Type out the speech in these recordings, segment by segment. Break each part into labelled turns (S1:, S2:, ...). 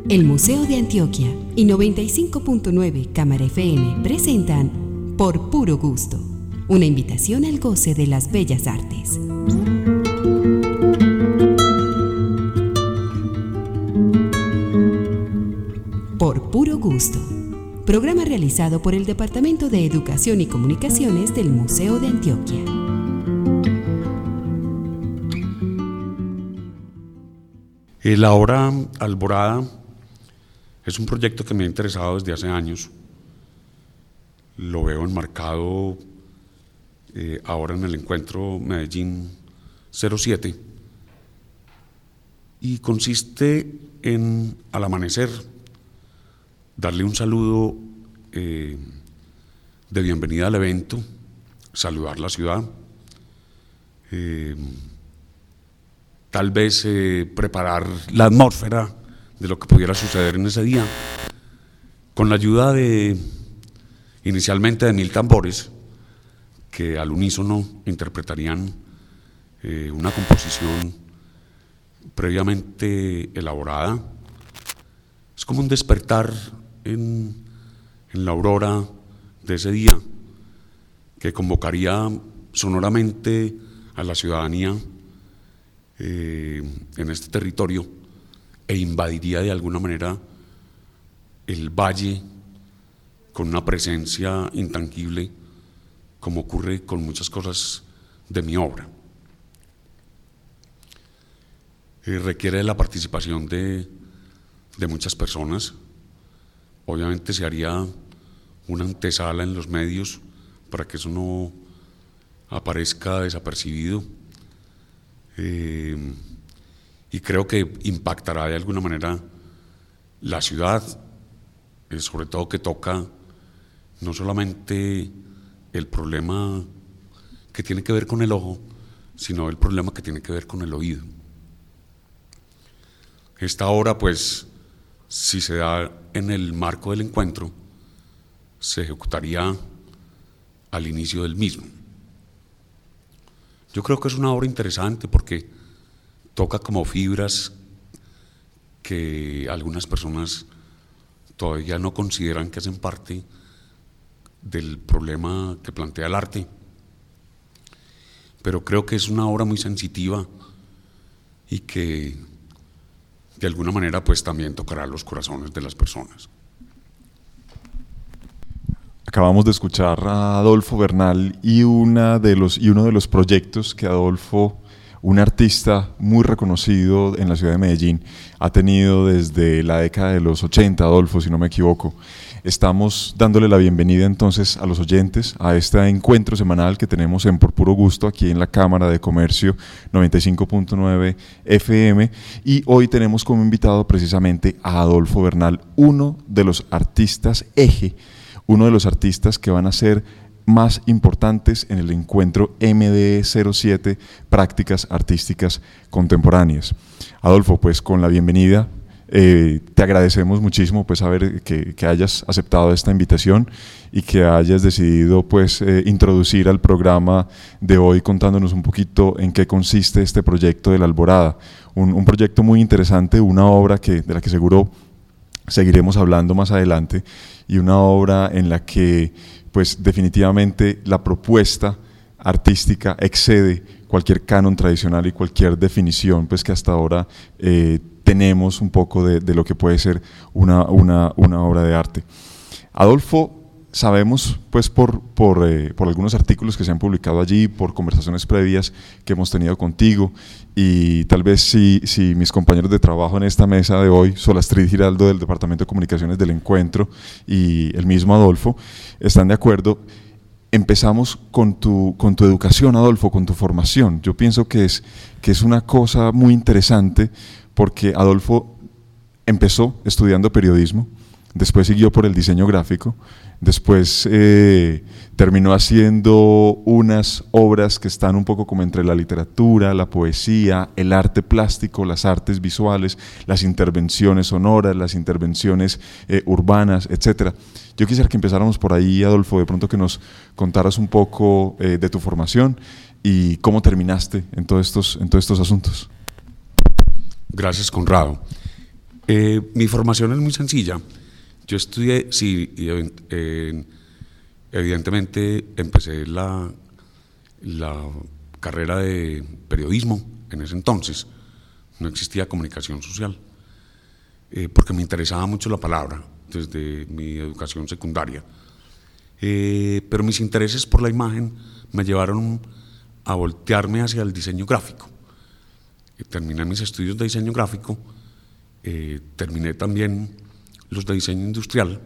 S1: El Museo de Antioquia y 95.9 Cámara FM presentan Por Puro Gusto, una invitación al goce de las bellas artes. Por Puro Gusto, programa realizado por el Departamento de Educación y Comunicaciones del Museo de Antioquia.
S2: La Hora Alborada es un proyecto que me ha interesado desde hace años. Lo veo enmarcado ahora en el encuentro Medellín 07 y consiste en, al amanecer, darle un saludo de bienvenida al evento, saludar la ciudad, tal vez preparar la atmósfera de lo que pudiera suceder en ese día, con la ayuda inicialmente de 1000 tambores, que al unísono interpretarían una composición previamente elaborada. Es como un despertar en la aurora de ese día, que convocaría sonoramente a la ciudadanía en este territorio e invadiría de alguna manera el valle con una presencia intangible, como ocurre con muchas cosas de mi obra. Requiere la participación de muchas personas. Obviamente se haría una antesala en los medios para que eso no aparezca desapercibido. Y creo que impactará de alguna manera la ciudad, sobre todo que toca no solamente el problema que tiene que ver con el ojo, sino el problema que tiene que ver con el oído. Esta obra, pues, si se da en el marco del encuentro, se ejecutaría al inicio del mismo. Yo creo que es una obra interesante porque toca como fibras que algunas personas todavía no consideran que hacen parte del problema que plantea el arte, pero creo que es una obra muy sensitiva y que de alguna manera pues también tocará los corazones de las personas.
S3: Acabamos de escuchar a Adolfo Bernal y uno de los proyectos que Adolfo, un artista muy reconocido en la ciudad de Medellín, ha tenido desde la década de los 80, Adolfo, si no me equivoco. Estamos dándole la bienvenida entonces a los oyentes a este encuentro semanal que tenemos en Por Puro Gusto aquí en la Cámara de Comercio 95.9 FM, y hoy tenemos como invitado precisamente a Adolfo Bernal, uno de los artistas eje, uno de los artistas que van a ser más importantes en el encuentro MDE 07, Prácticas Artísticas Contemporáneas. Adolfo, pues con la bienvenida, te agradecemos muchísimo pues saber que hayas aceptado esta invitación y que hayas decidido pues introducir al programa de hoy contándonos un poquito en qué consiste este proyecto de la Alborada, un proyecto muy interesante, una obra de la que seguro seguiremos hablando más adelante, y una obra en la que pues definitivamente la propuesta artística excede cualquier canon tradicional y cualquier definición pues que hasta ahora tenemos un poco de lo que puede ser una obra de arte. Adolfo, sabemos pues por algunos artículos que se han publicado allí, por conversaciones previas que hemos tenido contigo, y tal vez si mis compañeros de trabajo en esta mesa de hoy, Solastrid Giraldo del Departamento de Comunicaciones del Encuentro y el mismo Adolfo, están de acuerdo, empezamos con tu educación, Adolfo, con tu formación. Yo pienso que es una cosa muy interesante porque Adolfo empezó estudiando periodismo, después siguió por el diseño gráfico, después terminó haciendo unas obras que están un poco como entre la literatura, la poesía, el arte plástico, las artes visuales, las intervenciones sonoras, las intervenciones urbanas, etc. Yo quisiera que empezáramos por ahí, Adolfo, de pronto que nos contaras un poco de tu formación y cómo terminaste en todos estos asuntos.
S2: Gracias, Conrado. Mi formación es muy sencilla. Yo estudié, sí, y evidentemente empecé la carrera de periodismo en ese entonces. No existía comunicación social, porque me interesaba mucho la palabra desde mi educación secundaria. Pero mis intereses por la imagen me llevaron a voltearme hacia el diseño gráfico. Terminé mis estudios de diseño gráfico, terminé también los de diseño industrial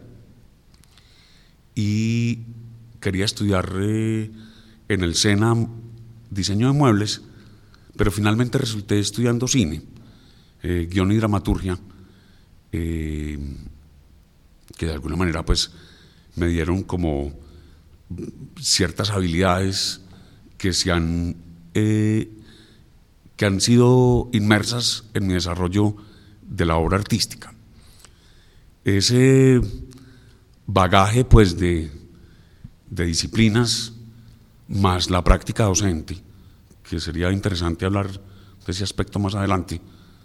S2: y quería estudiar en el SENA diseño de muebles, pero finalmente resulté estudiando cine, guión y dramaturgia, que de alguna manera pues me dieron como ciertas habilidades que han sido inmersas en mi desarrollo de la obra artística. Ese bagaje pues de disciplinas más la práctica docente, que sería interesante hablar de ese aspecto más adelante,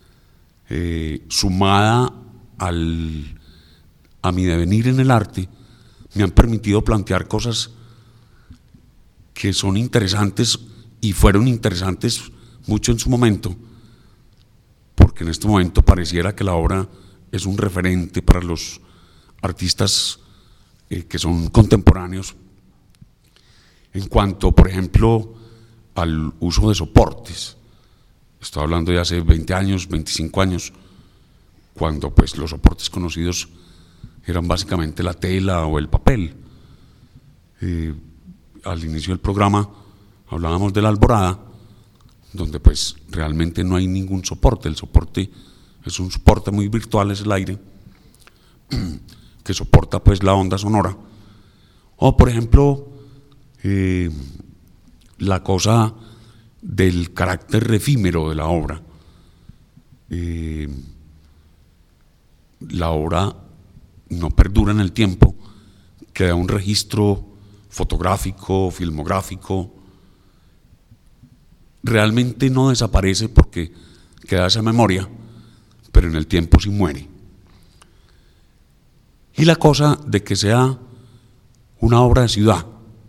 S2: sumada a mi devenir en el arte, me han permitido plantear cosas que son interesantes y fueron interesantes mucho en su momento, porque en este momento pareciera que la obra es un referente para los artistas que son contemporáneos en cuanto, por ejemplo, al uso de soportes. Estoy hablando de hace 20 años, 25 años, cuando pues los soportes conocidos eran básicamente la tela o el papel. Al inicio del programa hablábamos de la alborada, donde pues realmente no hay ningún soporte. El soporte es un soporte muy virtual, es el aire, que soporta pues la onda sonora. O por ejemplo, la cosa del carácter efímero de la obra. La obra no perdura en el tiempo, queda un registro fotográfico, filmográfico, realmente no desaparece porque queda esa memoria, pero en el tiempo sí muere. Y la cosa de que sea una obra de ciudad.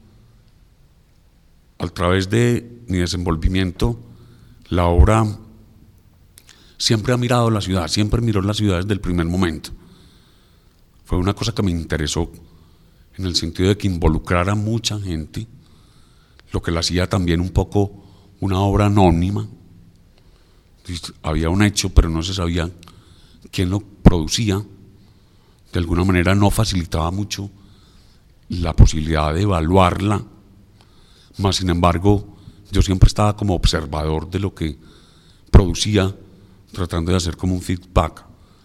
S2: A través de mi desenvolvimiento, la obra siempre ha mirado la ciudad, siempre miró la ciudad desde el primer momento. Fue una cosa que me interesó en el sentido de que involucrara a mucha gente, lo que la hacía también un poco una obra anónima. Había un hecho, pero no se sabía quién lo producía. De alguna manera no facilitaba mucho la posibilidad de evaluarla, mas sin embargo yo siempre estaba como observador de lo que producía, tratando de hacer como un feedback.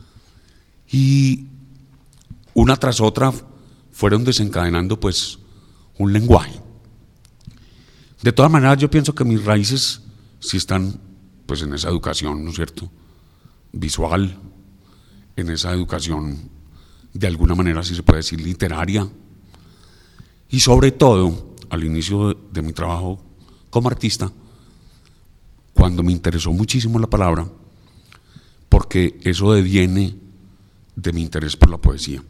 S2: Y una tras otra fueron desencadenando pues un lenguaje. De todas maneras yo pienso que mis raíces sí están pues en esa educación, ¿no es cierto?, visual, en esa educación de alguna manera, si se puede decir, literaria, y sobre todo al inicio de mi trabajo como artista, cuando me interesó muchísimo la palabra, porque eso deviene de mi interés por la poesía.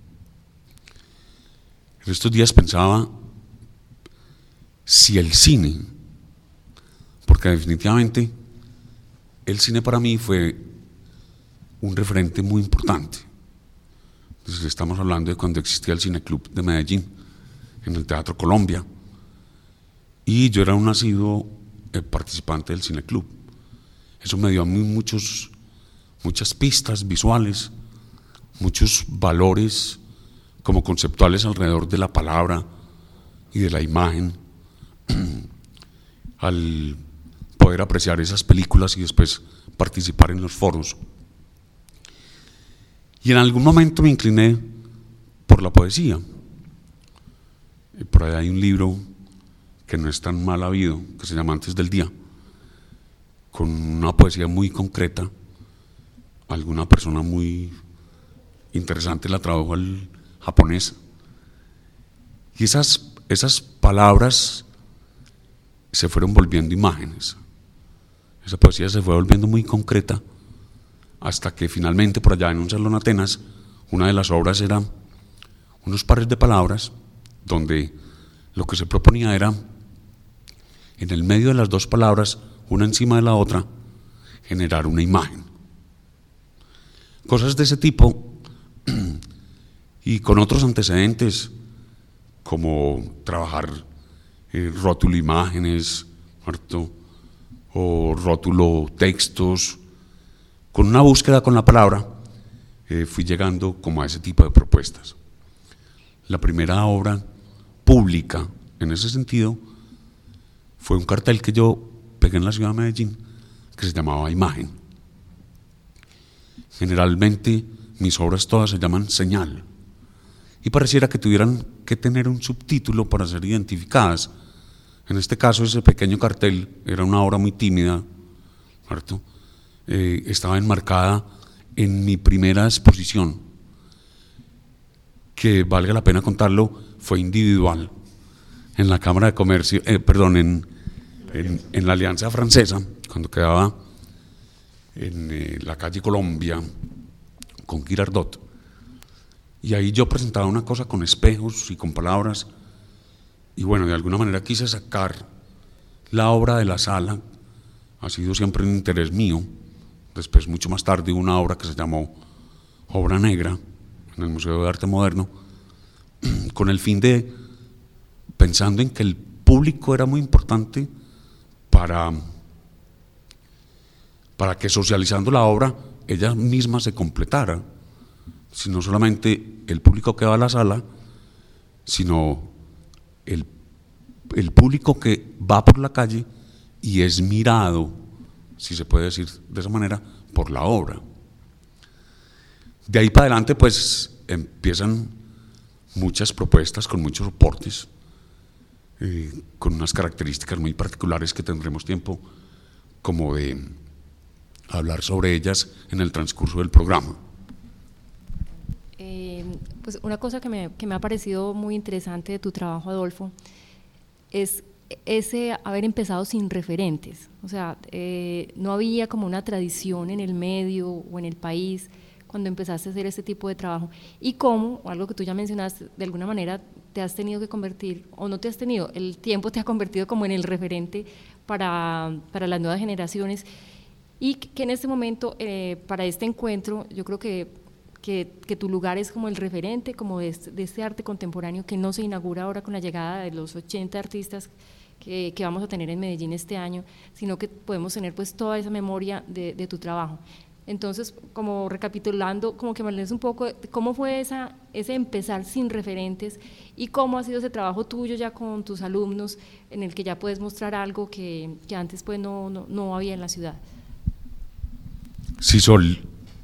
S2: En estos días pensaba si el cine, porque definitivamente el cine para mí fue un referente muy importante. Entonces estamos hablando de cuando existía el Cineclub de Medellín, en el Teatro Colombia, y yo era un nacido participante del Cineclub. Eso me dio a mí muchas pistas visuales, muchos valores como conceptuales alrededor de la palabra y de la imagen, al poder apreciar esas películas y después participar en los foros. Y en algún momento me incliné por la poesía. Y por ahí hay un libro que no es tan mal habido, que se llama Antes del Día, con una poesía muy concreta. Alguna persona muy interesante la tradujo al japonés. Y esas palabras se fueron volviendo imágenes. Esa poesía se fue volviendo muy concreta hasta que finalmente por allá en un salón Atenas, una de las obras era unos pares de palabras donde lo que se proponía era, en el medio de las dos palabras, una encima de la otra, generar una imagen. Cosas de ese tipo y con otros antecedentes, como trabajar rótulo imágenes, ¿cierto? O rótulo textos, con una búsqueda con la palabra, fui llegando como a ese tipo de propuestas. La primera obra pública en ese sentido fue un cartel que yo pegué en la ciudad de Medellín que se llamaba Imagen. Generalmente mis obras todas se llaman Señal y pareciera que tuvieran que tener un subtítulo para ser identificadas. En este caso ese pequeño cartel era una obra muy tímida, ¿cierto? Estaba enmarcada en mi primera exposición, que valga la pena contarlo, fue individual, en la Cámara de Comercio, en la Alianza Francesa, cuando quedaba en la calle Colombia con Girardot. Y ahí yo presentaba una cosa con espejos y con palabras, y bueno, de alguna manera quise sacar la obra de la sala. Ha sido siempre un interés mío. Después, mucho más tarde, una obra que se llamó Obra Negra en el Museo de Arte Moderno, con el fin de, pensando en que el público era muy importante para que socializando la obra ella misma se completara, si no solamente el público que va a la sala, sino el público que va por la calle y es mirado, si se puede decir de esa manera, por la obra. De ahí para adelante pues empiezan muchas propuestas con muchos soportes, con unas características muy particulares que tendremos tiempo como de hablar sobre ellas en el transcurso del programa.
S4: Pues una cosa que me ha parecido muy interesante de tu trabajo, Adolfo, es ese haber empezado sin referentes. O sea, no había como una tradición en el medio o en el país cuando empezaste a hacer este tipo de trabajo, y cómo, algo que tú ya mencionaste, de alguna manera te has tenido que convertir, o no te has tenido, el tiempo te ha convertido como en el referente para las nuevas generaciones, y que en este momento, para este encuentro, yo creo que tu lugar es como el referente, como de este arte contemporáneo que no se inaugura ahora con la llegada de los 80 artistas que vamos a tener en Medellín este año, sino que podemos tener pues toda esa memoria de tu trabajo. Entonces, como recapitulando, como que me hables un poco de cómo fue ese empezar sin referentes y cómo ha sido ese trabajo tuyo ya con tus alumnos, en el que ya puedes mostrar algo que antes pues no había en la ciudad.
S2: Sí, Sol,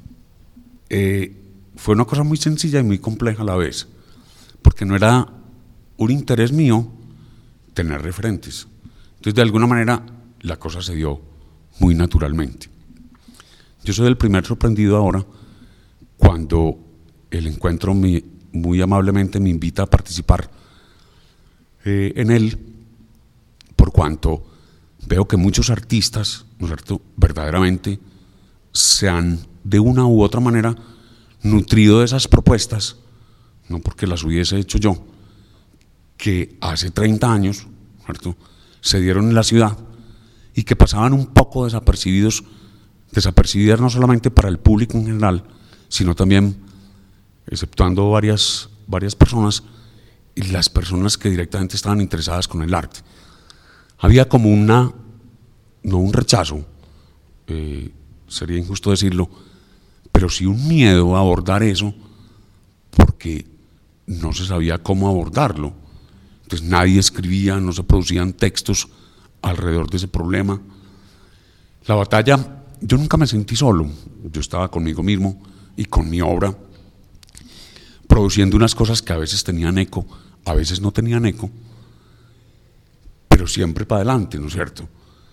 S2: fue una cosa muy sencilla y muy compleja a la vez, porque no era un interés mío tener referentes. Entonces, de alguna manera, la cosa se dio muy naturalmente. Yo soy el primer sorprendido ahora cuando el encuentro muy amablemente me invita a participar en él, por cuanto veo que muchos artistas, ¿no es cierto?, verdaderamente se han de una u otra manera nutrido de esas propuestas, no porque las hubiese hecho yo, que hace 30 años, ¿cierto?, se dieron en la ciudad y que pasaban un poco desapercibidas no solamente para el público en general, sino también, exceptuando varias personas, y las personas que directamente estaban interesadas con el arte. Había como no un rechazo, sería injusto decirlo, pero sí un miedo a abordar eso, porque no se sabía cómo abordarlo. Entonces nadie escribía, no se producían textos alrededor de ese problema. La batalla, yo nunca me sentí solo, yo estaba conmigo mismo y con mi obra, produciendo unas cosas que a veces tenían eco, a veces no tenían eco, pero siempre para adelante, ¿no es cierto?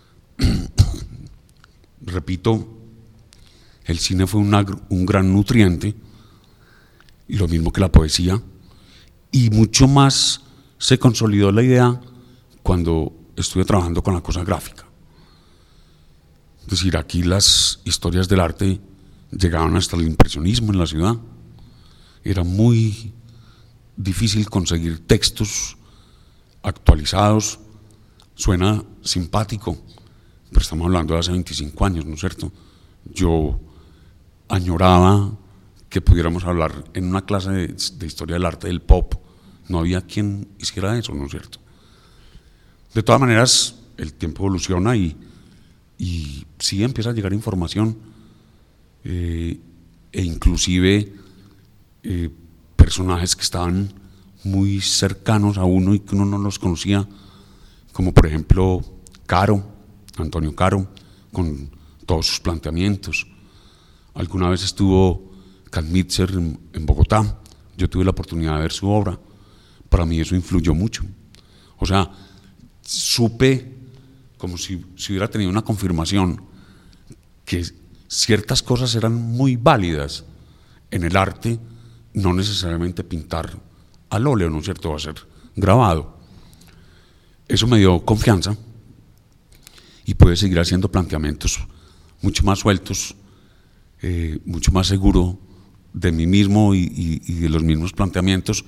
S2: Repito, el cine fue un gran nutriente, y lo mismo que la poesía, y mucho más se consolidó la idea cuando estuve trabajando con la cosa gráfica. Es decir, aquí las historias del arte llegaban hasta el impresionismo en la ciudad. Era muy difícil conseguir textos actualizados. Suena simpático, pero estamos hablando de hace 25 años, ¿no es cierto? Yo añoraba que pudiéramos hablar en una clase de historia del arte del pop. No había quien hiciera eso, ¿no es cierto? De todas maneras, el tiempo evoluciona y sí empieza a llegar información, e inclusive personajes que estaban muy cercanos a uno y que uno no los conocía, como por ejemplo Antonio Caro, con todos sus planteamientos. Alguna vez estuvo Kantmitzer en Bogotá, yo tuve la oportunidad de ver su obra, para mí eso influyó mucho. O sea, supe como si hubiera tenido una confirmación que ciertas cosas eran muy válidas en el arte, no necesariamente pintar al óleo, ¿no es cierto?, va a ser grabado. Eso me dio confianza y pude seguir haciendo planteamientos mucho más sueltos, mucho más seguro de mí mismo y de los mismos planteamientos.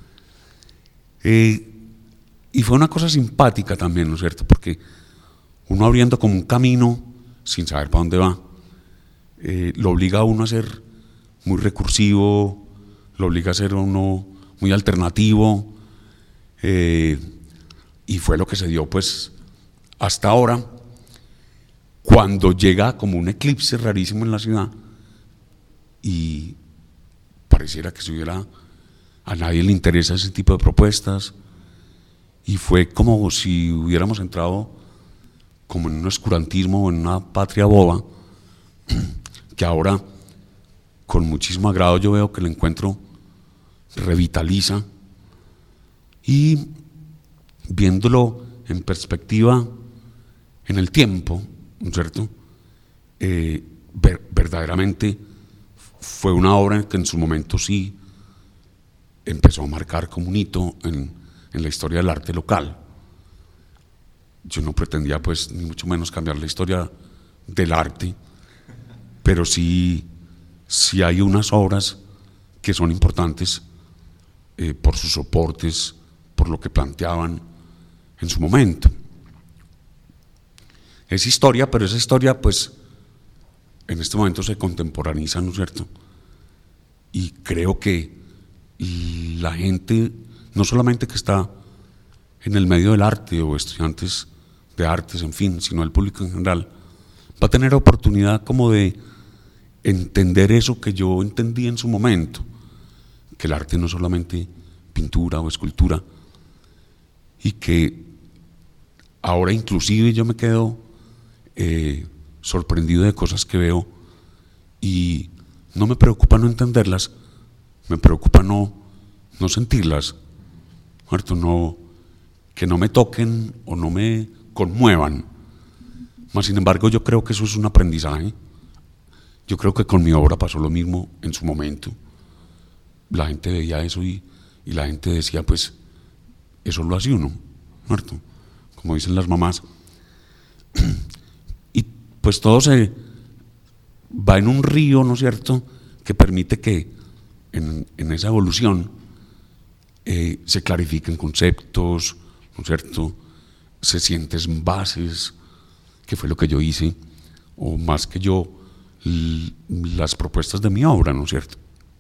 S2: Y fue una cosa simpática también, ¿no es cierto?, porque uno abriendo como un camino sin saber para dónde va, lo obliga a uno a ser muy recursivo, lo obliga a ser uno muy alternativo, y fue lo que se dio pues hasta ahora, cuando llega como un eclipse rarísimo en la ciudad y pareciera que a nadie le interesa ese tipo de propuestas, y fue como si hubiéramos entrado como en un oscurantismo o en una patria boba, que ahora con muchísimo agrado yo veo que el encuentro revitaliza, y viéndolo en perspectiva en el tiempo, ¿no es cierto?, verdaderamente fue una obra que en su momento sí empezó a marcar como un hito en la historia del arte local. Yo no pretendía pues ni mucho menos cambiar la historia del arte, pero sí hay unas obras que son importantes por sus soportes, por lo que planteaban en su momento. Es historia, pero esa historia pues en este momento se contemporaniza, ¿no es cierto? Y creo que la gente, no solamente que está en el medio del arte o estudiantes de artes, en fin, sino el público en general, va a tener oportunidad como de entender eso que yo entendí en su momento, que el arte no es solamente pintura o escultura, y que ahora inclusive yo me quedo sorprendido de cosas que veo y no me preocupa no entenderlas, me preocupa no sentirlas, ¿cierto? Que no me toquen o no me conmuevan. Mas sin embargo yo creo que eso es un aprendizaje. Yo creo que con mi obra pasó lo mismo en su momento. La gente veía eso y la gente decía, pues eso lo hace uno, ¿cierto? Como dicen las mamás. Y pues todo se va en un río, ¿no es cierto?, que permite que en esa evolución se clarifiquen conceptos, ¿no es cierto?, se sienten bases, que fue lo que yo hice, o más que yo, las propuestas de mi obra, ¿no es cierto?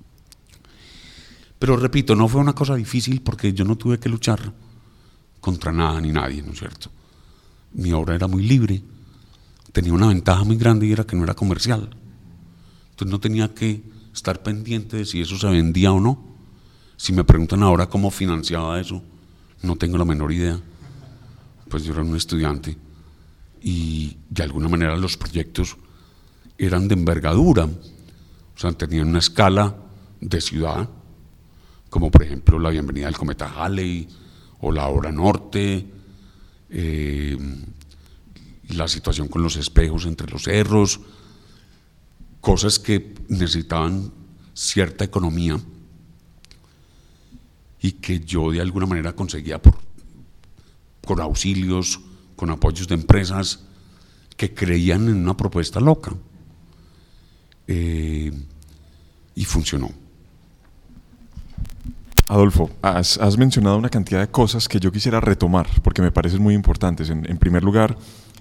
S2: Pero repito, no fue una cosa difícil porque yo no tuve que luchar contra nada ni nadie, ¿no es cierto? Mi obra era muy libre, tenía una ventaja muy grande y era que no era comercial. Entonces no tenía que estar pendiente de si eso se vendía o no. Si me preguntan ahora cómo financiaba eso, no tengo la menor idea. Pues yo era un estudiante y de alguna manera los proyectos eran de envergadura, o sea, tenían una escala de ciudad, como por ejemplo la bienvenida del cometa Halley o la obra norte, la situación con los espejos entre los cerros, cosas que necesitaban cierta economía y que yo de alguna manera conseguía con auxilios, con apoyos de empresas que creían en una propuesta loca. funcionó.
S3: Adolfo, has mencionado una cantidad de cosas que yo quisiera retomar porque me parecen muy importantes. En primer lugar,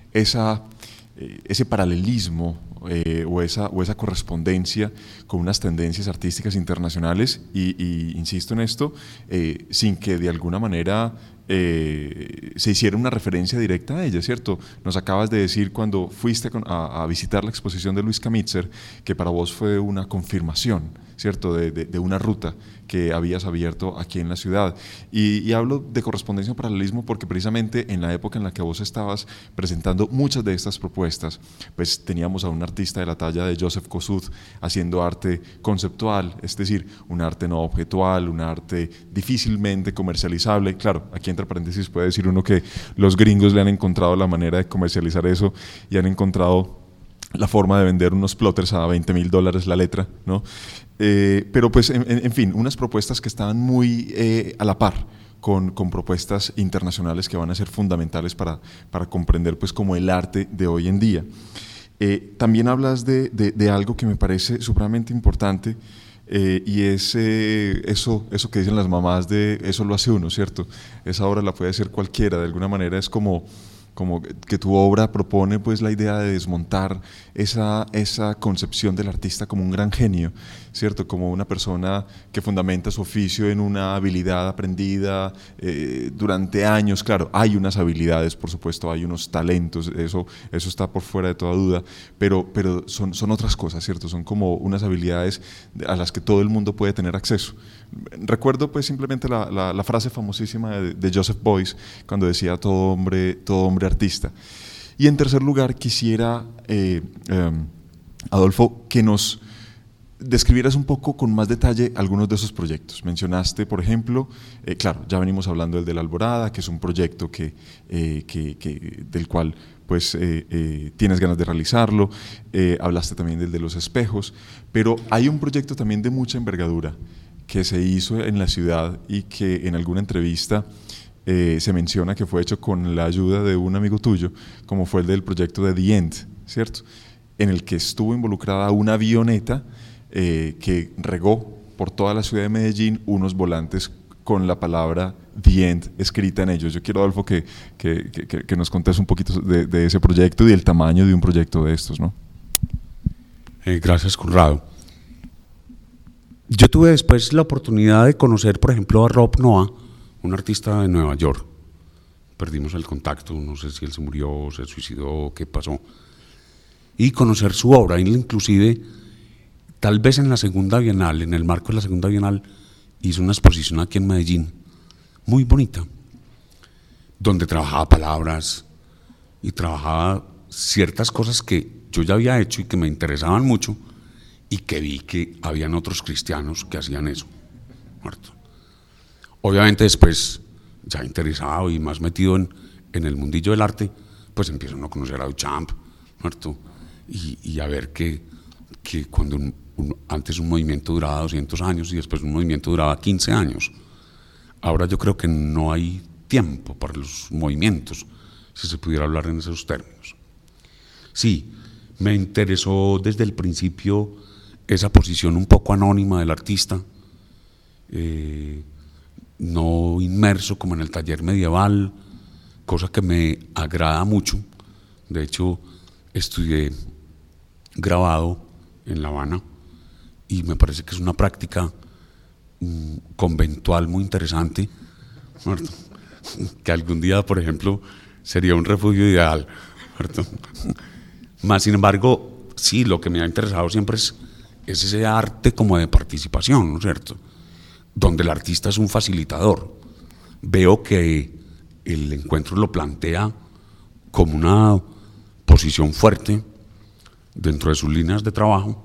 S3: ese paralelismo o esa correspondencia con unas tendencias artísticas internacionales y insisto en esto, sin que de alguna manera se hiciera una referencia directa a ella, ¿cierto? Nos acabas de decir cuando fuiste a visitar la exposición de Luis Camitzer que para vos fue una confirmación, ¿cierto? De una ruta que habías abierto aquí en la ciudad. Y hablo de correspondencia o paralelismo porque precisamente en la época en la que vos estabas presentando muchas de estas propuestas, pues teníamos a un artista de la talla de Joseph Kosuth haciendo arte conceptual, es decir, un arte no objetual, un arte difícilmente comercializable. Claro, aquí entre paréntesis puede decir uno que los gringos le han encontrado la manera de comercializar eso y han encontrado la forma de vender unos plotters a $20,000 la letra, ¿no? Pero pues, en fin, unas propuestas que estaban muy a la par con propuestas internacionales que van a ser fundamentales para comprender pues como el arte de hoy en día. También hablas de algo que me parece supremamente importante, y es eso que dicen las mamás de eso lo hace uno, ¿cierto? Esa obra la puede hacer cualquiera, de alguna manera es como que tu obra propone pues la idea de desmontar esa concepción del artista como un gran genio, ¿cierto? Como una persona que fundamenta su oficio en una habilidad aprendida durante años. Claro, hay unas habilidades, por supuesto, hay unos talentos, eso está por fuera de toda duda, pero son otras cosas, ¿cierto? Son como unas habilidades a las que todo el mundo puede tener acceso. Recuerdo pues simplemente la frase famosísima de Joseph Beuys cuando decía todo hombre artista. Y en tercer lugar quisiera, Adolfo, que nos describieras un poco con más detalle algunos de esos proyectos. Mencionaste, por ejemplo, claro, ya venimos hablando del de la Alborada, que es un proyecto del cual pues tienes ganas de realizarlo. Hablaste también del de los espejos, pero hay un proyecto también de mucha envergadura que se hizo en la ciudad y que en alguna entrevista se menciona que fue hecho con la ayuda de un amigo tuyo, como fue el del proyecto de The End, ¿cierto? En el que estuvo involucrada una avioneta que regó por toda la ciudad de Medellín unos volantes con la palabra The End escrita en ellos. Yo quiero, Adolfo, que nos contes un poquito de ese proyecto y del tamaño de un proyecto de estos, ¿no?
S2: Gracias, Conrado. Yo tuve después la oportunidad de conocer, por ejemplo, a Rob Noah, un artista de Nueva York. Perdimos el contacto, no sé si él se murió, se suicidó, qué pasó. Y conocer su obra, él inclusive, tal vez en la segunda Bienal, en el marco de la segunda Bienal, hizo una exposición aquí en Medellín, muy bonita, donde trabajaba palabras y trabajaba ciertas cosas que yo ya había hecho y que me interesaban mucho, y que vi que habían otros cristianos que hacían eso, ¿cierto? Obviamente después, ya interesado y más metido en el mundillo del arte, pues empiezo a conocer a Duchamp, ¿cierto? Y a ver que cuando antes un movimiento duraba 200 años y después un movimiento duraba 15 años, ahora yo creo que no hay tiempo para los movimientos, si se pudiera hablar en esos términos. Sí, me interesó desde el principio esa posición un poco anónima del artista, no inmerso como en el taller medieval, cosa que me agrada mucho. De hecho, estudié grabado en La Habana y me parece que es una práctica conventual muy interesante, ¿cierto? Que algún día, por ejemplo, sería un refugio ideal, ¿cierto? Más sin embargo, sí, lo que me ha interesado siempre es ese arte como de participación, ¿no es cierto? Donde el artista es un facilitador. Veo que el encuentro lo plantea como una posición fuerte dentro de sus líneas de trabajo,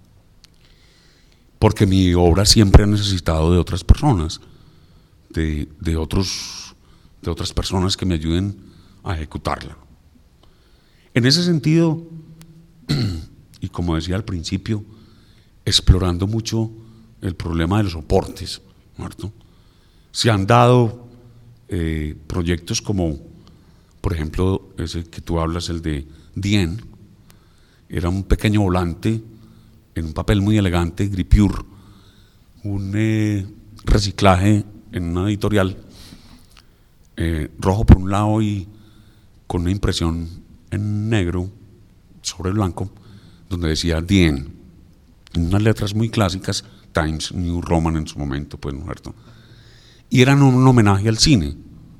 S2: porque mi obra siempre ha necesitado de otras personas, de otras personas que me ayuden a ejecutarla. En ese sentido, y como decía al principio, explorando mucho el problema de los soportes, ¿cierto? Se han dado proyectos como, por ejemplo, ese que tú hablas, el de Dien, era un pequeño volante en un papel muy elegante, Gripure, un reciclaje en una editorial, rojo por un lado y con una impresión en negro sobre blanco, donde decía The End, en unas letras muy clásicas, Times New Roman en su momento, pues, ¿no es cierto? Y eran un homenaje al cine.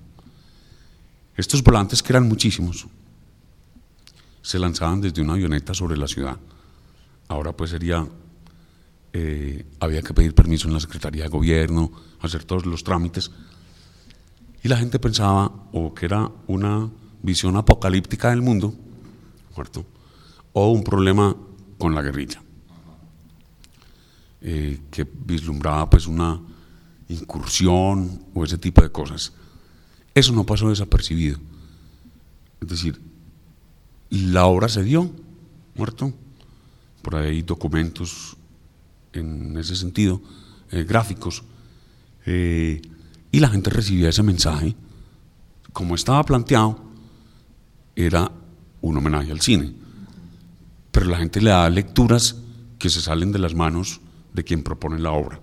S2: Estos volantes, que eran muchísimos, se lanzaban desde una avioneta sobre la ciudad. Ahora pues sería, había que pedir permiso en la Secretaría de Gobierno, hacer todos los trámites, y la gente pensaba o que era una visión apocalíptica del mundo, ¿cierto?, o un problema con la guerrilla, que vislumbraba pues una incursión o ese tipo de cosas. Eso no pasó desapercibido. Es decir, la obra se dio, ¿muerto? Por ahí hay documentos en ese sentido, gráficos, y la gente recibía ese mensaje. Como estaba planteado, era un homenaje al cine, pero la gente le da lecturas que se salen de las manos de quien propone la obra.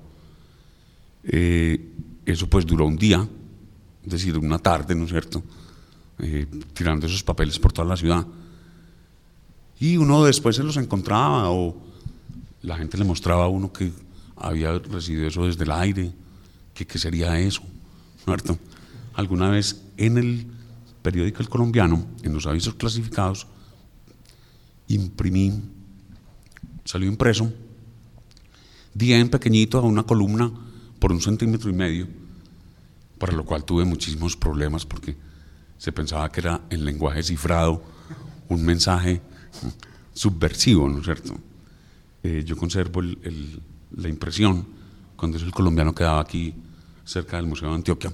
S2: Eso pues duró un día, es decir, una tarde, ¿no es cierto?, tirando esos papeles por toda la ciudad, y uno después se los encontraba, o la gente le mostraba a uno que había recibido eso desde el aire, que qué sería eso, ¿cierto? Alguna vez en el periódico El Colombiano, en los avisos clasificados, imprimí, salió impreso, di en pequeñito a una columna por 1,5 centímetros, para lo cual tuve muchísimos problemas porque se pensaba que era en lenguaje cifrado un mensaje subversivo, ¿no es cierto? Yo conservo la impresión cuando El Colombiano quedaba aquí cerca del Museo de Antioquia.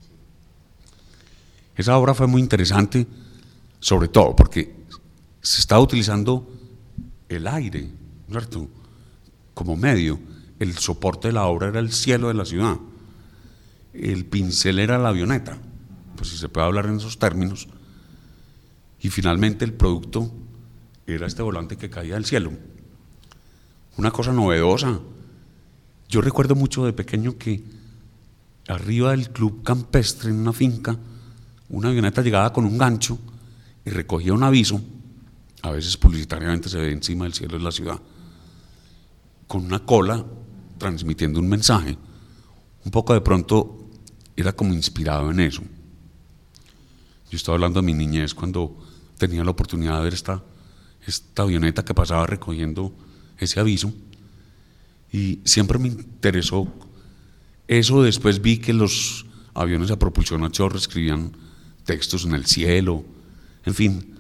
S2: Esa obra fue muy interesante, sobre todo porque se estaba utilizando el aire, ¿no es cierto?, como medio. El soporte de la obra era el cielo de la ciudad, el pincel era la avioneta, pues si se puede hablar en esos términos, y finalmente el producto era este volante que caía del cielo. Una cosa novedosa. Yo recuerdo mucho de pequeño que arriba del club campestre, en una finca, una avioneta llegaba con un gancho y recogía un aviso, a veces publicitariamente se ve encima del cielo de la ciudad, con una cola transmitiendo un mensaje. Un poco de pronto era como inspirado en eso. Yo estaba hablando de mi niñez cuando tenía la oportunidad de ver esta avioneta que pasaba recogiendo ese aviso, y siempre me interesó eso. Después vi que los aviones a propulsión a chorro escribían textos en el cielo, en fin,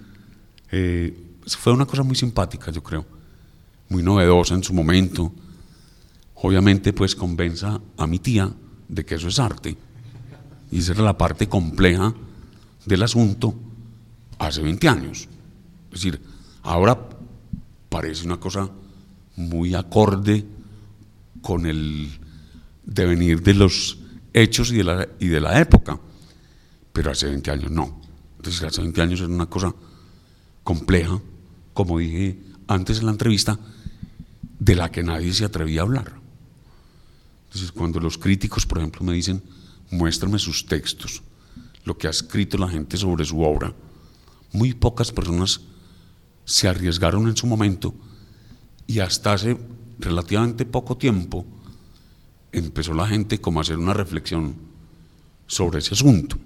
S2: fue una cosa muy simpática, yo creo, muy novedosa en su momento. Obviamente pues convenza a mi tía de que eso es arte, y esa era la parte compleja del asunto hace 20 años. Es decir, ahora parece una cosa muy acorde con el devenir de los hechos y de la época, pero hace 20 años no. Entonces, hace 20 años era una cosa compleja, como dije antes en la entrevista, de la que nadie se atrevía a hablar. Entonces, cuando los críticos, por ejemplo, me dicen, muéstrame sus textos, lo que ha escrito la gente sobre su obra, muy pocas personas se arriesgaron en su momento, y hasta hace relativamente poco tiempo empezó la gente como a hacer una reflexión sobre ese asunto.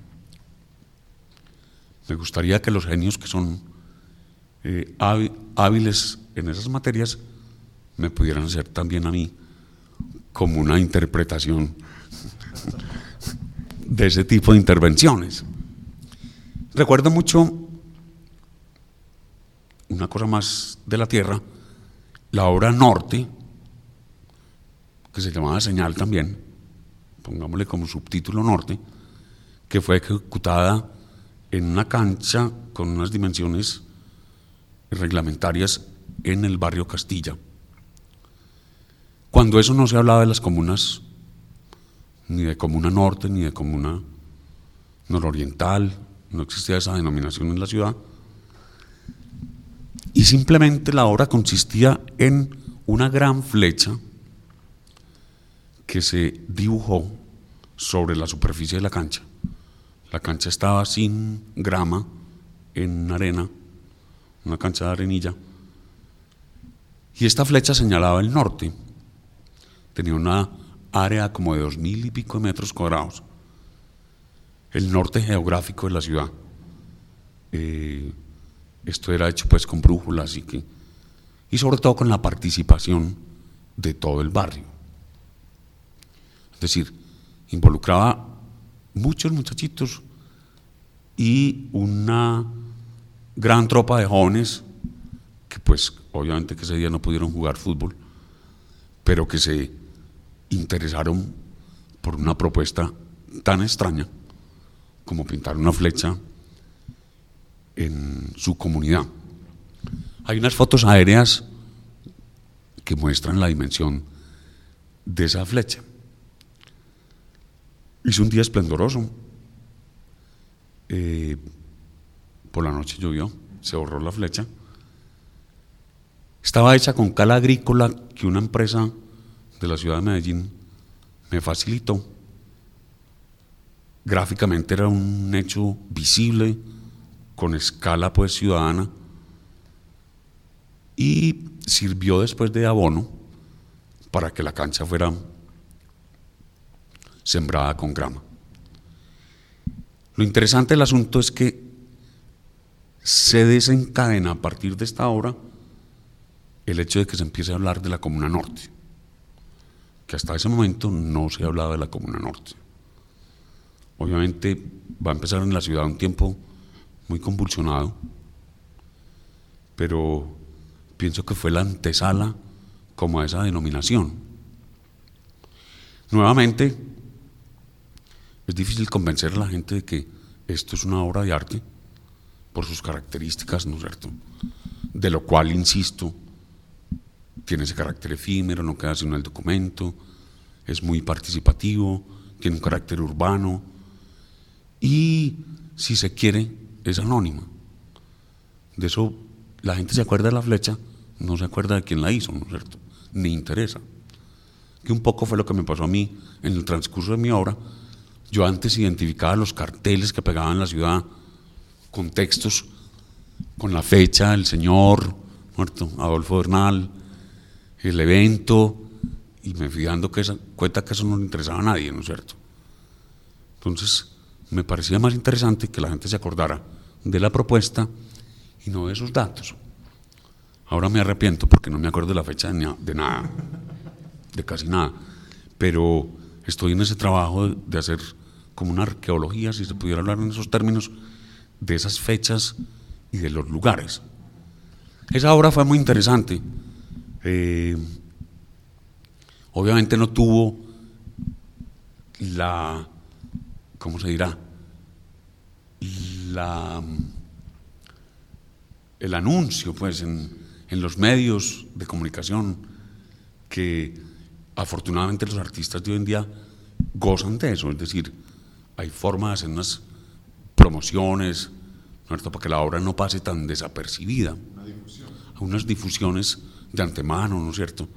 S2: Me gustaría que los genios que son hábiles en esas materias me pudieran hacer también a mí como una interpretación de ese tipo de intervenciones. Recuerdo mucho una cosa más de la tierra, la obra Norte, que se llamaba Señal también, pongámosle como subtítulo Norte, que fue ejecutada en una cancha con unas dimensiones reglamentarias en el barrio Castilla. Cuando eso no se hablaba de las comunas, ni de comuna norte, ni de comuna nororiental, no existía esa denominación en la ciudad, y simplemente la obra consistía en una gran flecha que se dibujó sobre la superficie de la cancha. La cancha estaba sin grama, en arena, una cancha de arenilla, y esta flecha señalaba el norte. Tenía una área como de 2.000 y pico de metros cuadrados, el norte geográfico de la ciudad. Esto era hecho pues con brújulas y sobre todo con la participación de todo el barrio. Es decir, involucraba muchos muchachitos y una gran tropa de jóvenes que pues obviamente que ese día no pudieron jugar fútbol, pero que se interesaron por una propuesta tan extraña como pintar una flecha en su comunidad. Hay unas fotos aéreas que muestran la dimensión de esa flecha. Hizo un día esplendoroso. Por la noche llovió, se borró la flecha. Estaba hecha con cal agrícola que una empresa de la ciudad de Medellín me facilitó. Gráficamente era un hecho visible, con escala pues ciudadana, y sirvió después de abono para que la cancha fuera sembrada con grama. Lo interesante del asunto es que se desencadena a partir de esta obra el hecho de que se empiece a hablar de la Comuna Norte, que hasta ese momento no se hablaba de la Comuna Norte. Obviamente va a empezar en la ciudad un tiempo muy convulsionado, pero pienso que fue la antesala como a esa denominación. Nuevamente, es difícil convencer a la gente de que esto es una obra de arte por sus características, ¿no es cierto? De lo cual, insisto, tiene ese carácter efímero, no queda sino el documento, es muy participativo, tiene un carácter urbano y, si se quiere, es anónima. De eso la gente se acuerda de la flecha, no se acuerda de quién la hizo, ¿no es cierto? Ni interesa. Que un poco fue lo que me pasó a mí en el transcurso de mi obra. Yo antes identificaba los carteles que pegaban en la ciudad con textos, con la fecha, el señor muerto, Adolfo Bernal, el evento, y me fui dando cuenta que eso no le interesaba a nadie, ¿no es cierto? Entonces me parecía más interesante que la gente se acordara de la propuesta y no de esos datos. Ahora me arrepiento porque no me acuerdo de la fecha de nada, de casi nada, pero estoy en ese trabajo de hacer como una arqueología, si se pudiera hablar en esos términos, de esas fechas y de los lugares. Esa obra fue muy interesante. Obviamente no tuvo la, ¿cómo se dirá? El anuncio pues en los medios de comunicación que afortunadamente los artistas de hoy en día gozan de eso, es decir, hay forma de hacer unas promociones, ¿no? Para que la obra no pase tan desapercibida, unas difusiones de antemano, ¿no es cierto?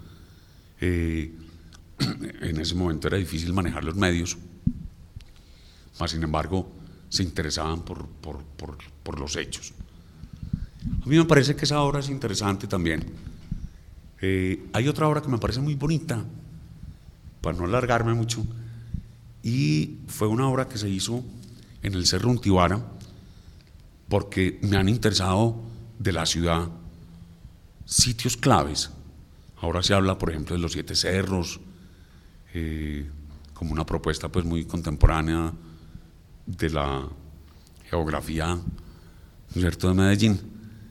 S2: En ese momento era difícil manejar los medios, mas sin embargo se interesaban por los hechos. A mí me parece que esa obra es interesante también. Hay otra obra que me parece muy bonita, para no alargarme mucho, y fue una obra que se hizo en el Cerro Untivara, porque me han interesado de la ciudad sitios claves. Ahora se habla, por ejemplo, de los 7 cerros, como una propuesta pues muy contemporánea de la geografía, ¿no es cierto?, de Medellín.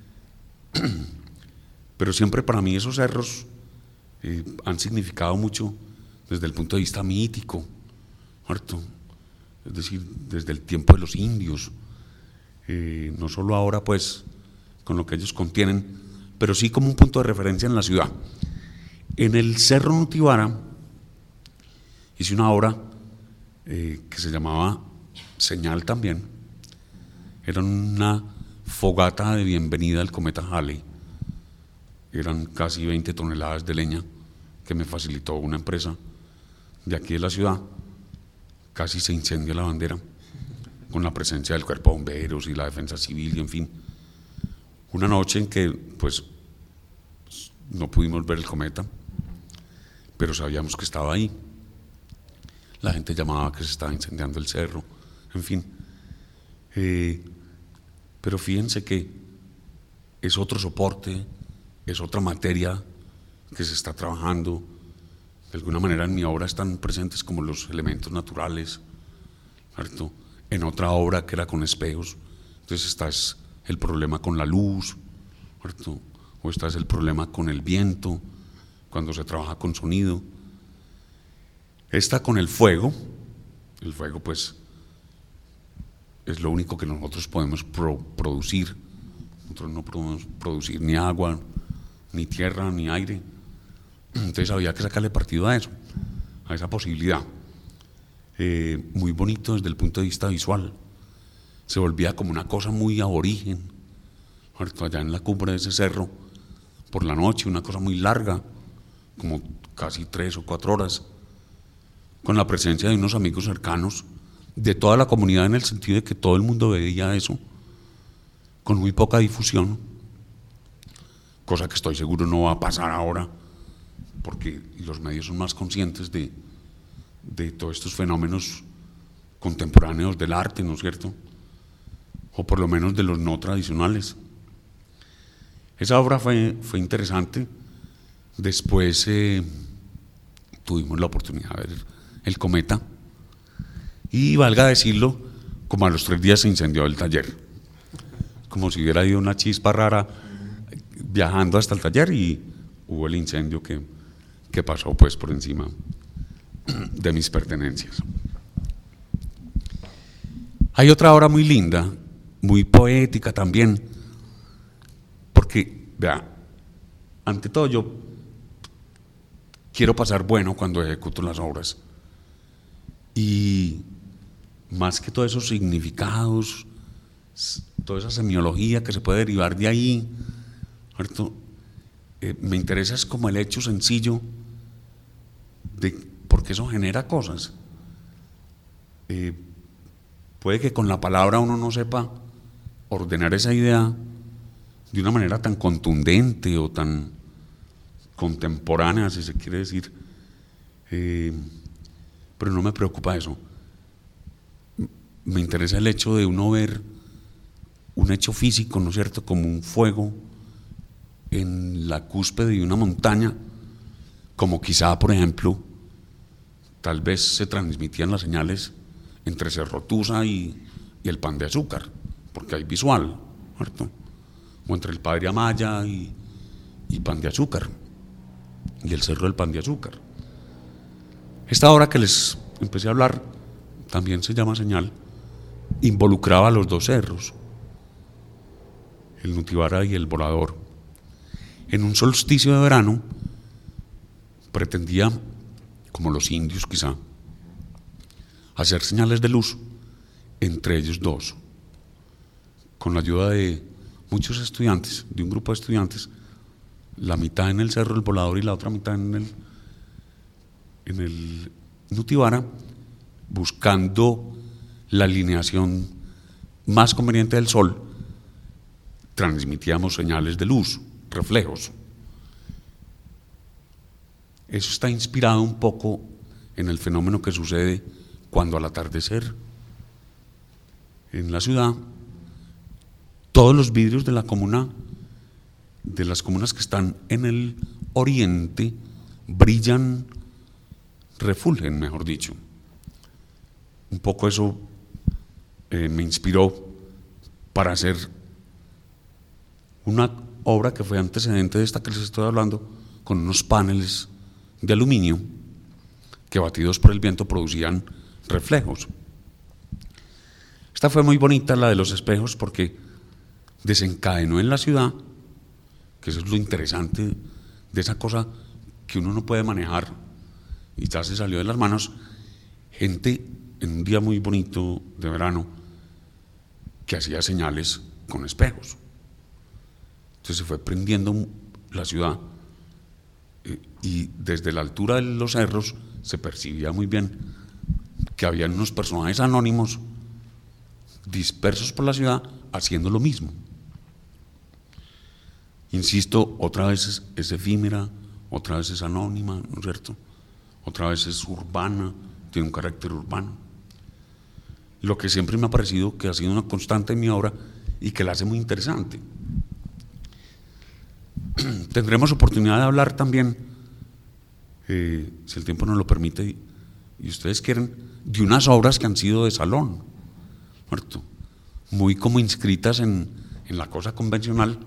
S2: Pero siempre para mí esos cerros han significado mucho desde el punto de vista mítico, ¿cierto? Es decir, desde el tiempo de los indios, no solo ahora pues con lo que ellos contienen, pero sí como un punto de referencia en la ciudad. En el Cerro Untivara hice una obra que se llamaba Señal también. Era una fogata de bienvenida al cometa Halley. eran casi 20 toneladas de leña que me facilitó una empresa de aquí de la ciudad. Casi se incendia la bandera con la presencia del cuerpo de bomberos y la defensa civil y en fin. Una noche en que pues no pudimos ver el cometa, pero sabíamos que estaba ahí. La gente llamaba que se estaba incendiando el cerro, en fin. Pero fíjense que es otro soporte, es otra materia que se está trabajando. De alguna manera en mi obra están presentes como los elementos naturales, ¿cierto? En otra obra que era con espejos, entonces está es el problema con la luz, ¿cierto? O está es el problema con el viento, cuando se trabaja con sonido. Esta con el fuego pues es lo único que nosotros podemos producir. Nosotros no podemos producir ni agua, ni tierra, ni aire. Entonces había que sacarle partido a eso, a esa posibilidad. Muy bonito desde el punto de vista visual. Se volvía como una cosa muy aborigen, ¿cierto? Allá en la cumbre de ese cerro, por la noche, una cosa muy larga, como casi 3 o 4 horas, con la presencia de unos amigos cercanos de toda la comunidad, en el sentido de que todo el mundo veía eso, con muy poca difusión, cosa que estoy seguro no va a pasar ahora, porque los medios son más conscientes de todos estos fenómenos contemporáneos del arte, ¿no es cierto? O por lo menos de los no tradicionales. Esa obra fue interesante. Después tuvimos la oportunidad de ver el cometa y, valga decirlo, como a los 3 días se incendió el taller, como si hubiera ido una chispa rara viajando hasta el taller y hubo el incendio que pasó pues por encima de mis pertenencias. Hay otra obra muy linda, muy poética también, porque, vea, ante todo yo quiero pasar bueno cuando ejecuto las obras, y más que todos esos significados, toda esa semiología que se puede derivar de ahí, ¿cierto? Me interesa es como el hecho sencillo porque eso genera cosas. Puede que con la palabra uno no sepa ordenar esa idea de una manera tan contundente o tan contemporánea, si se quiere decir, pero no me preocupa eso. Me interesa el hecho de uno ver un hecho físico, ¿no es cierto?, como un fuego en la cúspide de una montaña, como quizá, por ejemplo, tal vez se transmitían las señales entre Cerro Tusa y el Pan de Azúcar, porque hay visual, ¿cierto? O entre el Padre Amaya y Pan de Azúcar, y el Cerro del Pan de Azúcar. Esta obra que les empecé a hablar, también se llama Señal, involucraba a los 2 cerros, el Nutibara y el Volador. En un solsticio de verano pretendía, como los indios quizá, hacer señales de luz entre ellos 2, con la ayuda de muchos estudiantes, de un grupo de estudiantes, la mitad en el Cerro del Volador y la otra mitad en el Nutibara, buscando la alineación más conveniente del sol. Transmitíamos señales de luz, reflejos. Eso está inspirado un poco en el fenómeno que sucede cuando al atardecer en la ciudad todos los vidrios de la comuna, de las comunas que están en el oriente, brillan, refulgen, mejor dicho. Un poco eso me inspiró para hacer una obra que fue antecedente de esta que les estoy hablando, con unos paneles de aluminio que, batidos por el viento, producían reflejos. Esta fue muy bonita, la de los espejos, porque desencadenó en la ciudad, que eso es lo interesante de esa cosa que uno no puede manejar y ya se salió de las manos, gente en un día muy bonito de verano que hacía señales con espejos. Entonces se fue prendiendo la ciudad, y desde la altura de los cerros se percibía muy bien que habían unos personajes anónimos dispersos por la ciudad haciendo lo mismo. Insisto, otra vez es efímera, otra vez es anónima, ¿no es cierto? Otra vez es urbana, tiene un carácter urbano. Lo que siempre me ha parecido que ha sido una constante en mi obra y que la hace muy interesante. Tendremos oportunidad de hablar también, si el tiempo nos lo permite y ustedes quieren, de unas obras que han sido de salón, ¿cierto? Muy como inscritas en la cosa convencional.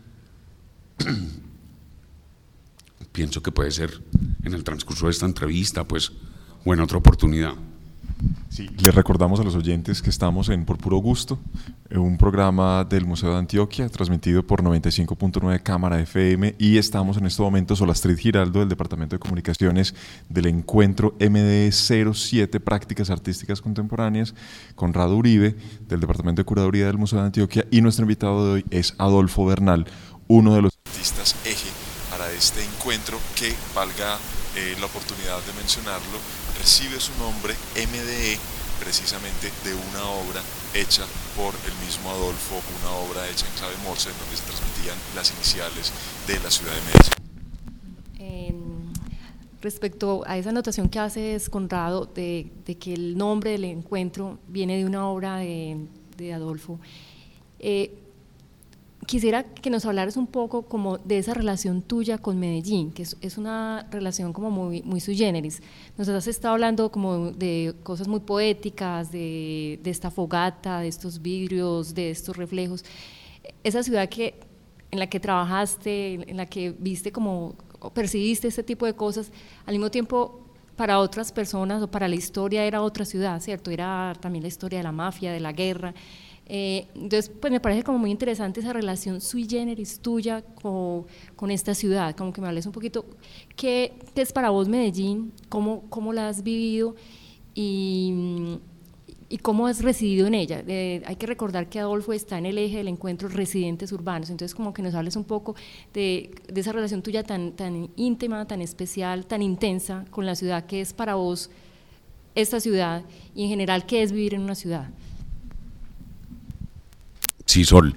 S2: Pienso que puede ser en el transcurso de esta entrevista, pues, o en otra oportunidad.
S3: Sí, les recordamos a los oyentes que estamos en Por Puro Gusto, un programa del Museo de Antioquia, transmitido por 95.9 Cámara FM, y estamos en este momento con Astrid Giraldo del Departamento de Comunicaciones del encuentro MDE 07 Prácticas Artísticas Contemporáneas, Conrado Uribe del Departamento de Curaduría del Museo de Antioquia, y nuestro invitado de hoy es Adolfo Bernal, uno de los artistas eje para este encuentro que, valga la oportunidad de mencionarlo, recibe su nombre MDE precisamente de una obra hecha por el mismo Adolfo, una obra hecha en clave Morse en donde se transmitían las iniciales de la ciudad de Medellín.
S4: Respecto a esa anotación que haces, Conrado, de que el nombre del encuentro viene de una obra de Adolfo, quisiera que nos hablaras un poco como de esa relación tuya con Medellín, que es una relación como muy sui generis. Nos has estado hablando como de cosas muy poéticas, de esta fogata, de estos vidrios, de estos reflejos. Esa ciudad en la que trabajaste, en la que viste como, percibiste este tipo de cosas, al mismo tiempo para otras personas o para la historia era otra ciudad, ¿cierto? Era también la historia de la mafia, de la guerra. Entonces, pues me parece como muy interesante esa relación sui generis tuya con esta ciudad, como que me hables un poquito, ¿qué es para vos Medellín? ¿Cómo la has vivido? Y cómo has residido en ella. Hay que recordar que Adolfo está en el eje del encuentro residentes urbanos, entonces como que nos hables un poco de esa relación tuya tan íntima, tan especial, tan intensa con la ciudad, que es para vos esta ciudad, y en general, ¿qué es vivir en una ciudad?
S2: Sí, Sol.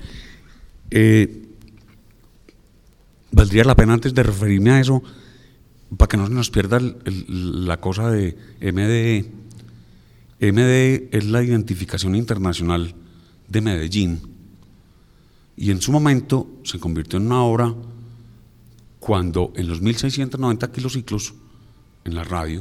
S2: Valdría la pena, antes de referirme a eso, para que no se nos pierda la cosa de MDE. MDE es la identificación internacional de Medellín, y en su momento se convirtió en una obra cuando en los 1690 kilociclos en la radio,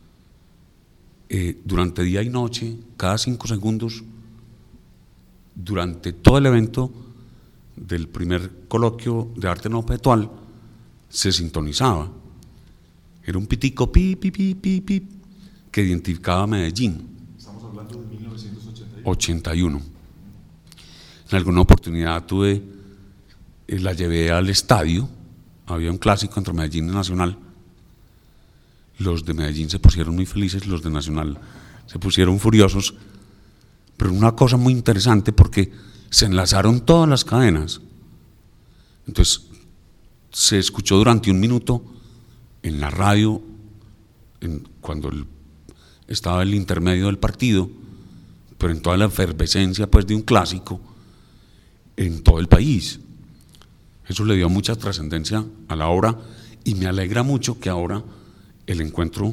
S2: durante día y noche, cada 5 segundos, durante todo el evento del primer coloquio de arte no objetual, se sintonizaba. Era un pitico, pip, pip, pip, pip, pip, que identificaba a Medellín.
S3: Estamos hablando de
S2: 1981. En alguna oportunidad la llevé al estadio, había un clásico entre Medellín y Nacional. Los de Medellín se pusieron muy felices, los de Nacional se pusieron furiosos, pero una cosa muy interesante porque se enlazaron todas las cadenas. Entonces se escuchó durante 1 minuto en la radio, cuando estaba el intermedio del partido, pero en toda la efervescencia pues de un clásico en todo el país. Eso le dio mucha trascendencia a la obra, y me alegra mucho que ahora el encuentro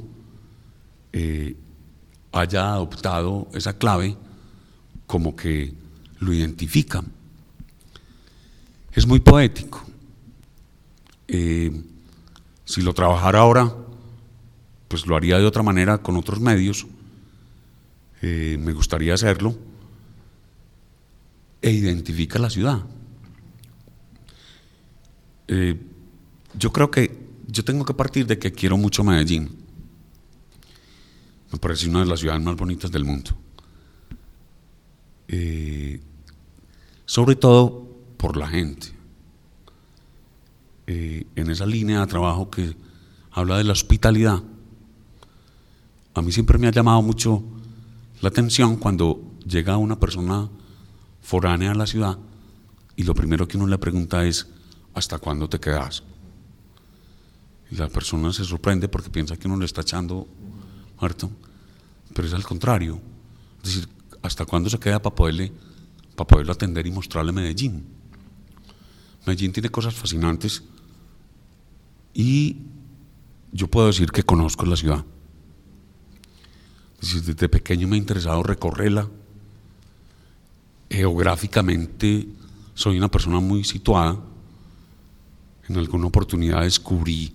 S2: haya adoptado esa clave como que lo identifica. Es muy poético. Si lo trabajara ahora, pues lo haría de otra manera, con otros medios. Me gustaría hacerlo. E identifica la ciudad. Yo creo que yo tengo que partir de que quiero mucho Medellín. Me parece una de las ciudades más bonitas del mundo. Sobre todo por la gente. En esa línea de trabajo que habla de la hospitalidad, a mí siempre me ha llamado mucho la atención cuando llega una persona foránea a la ciudad y lo primero que uno le pregunta es: ¿hasta cuándo te quedas? Y la persona se sorprende porque piensa que uno le está echando muerto, pero es al contrario. Es decir, ¿hasta cuándo se queda para poderlo atender y mostrarle Medellín? Medellín tiene cosas fascinantes y yo puedo decir que conozco la ciudad. Es decir, desde pequeño me ha interesado recorrerla. Geográficamente soy una persona muy situada. En alguna oportunidad descubrí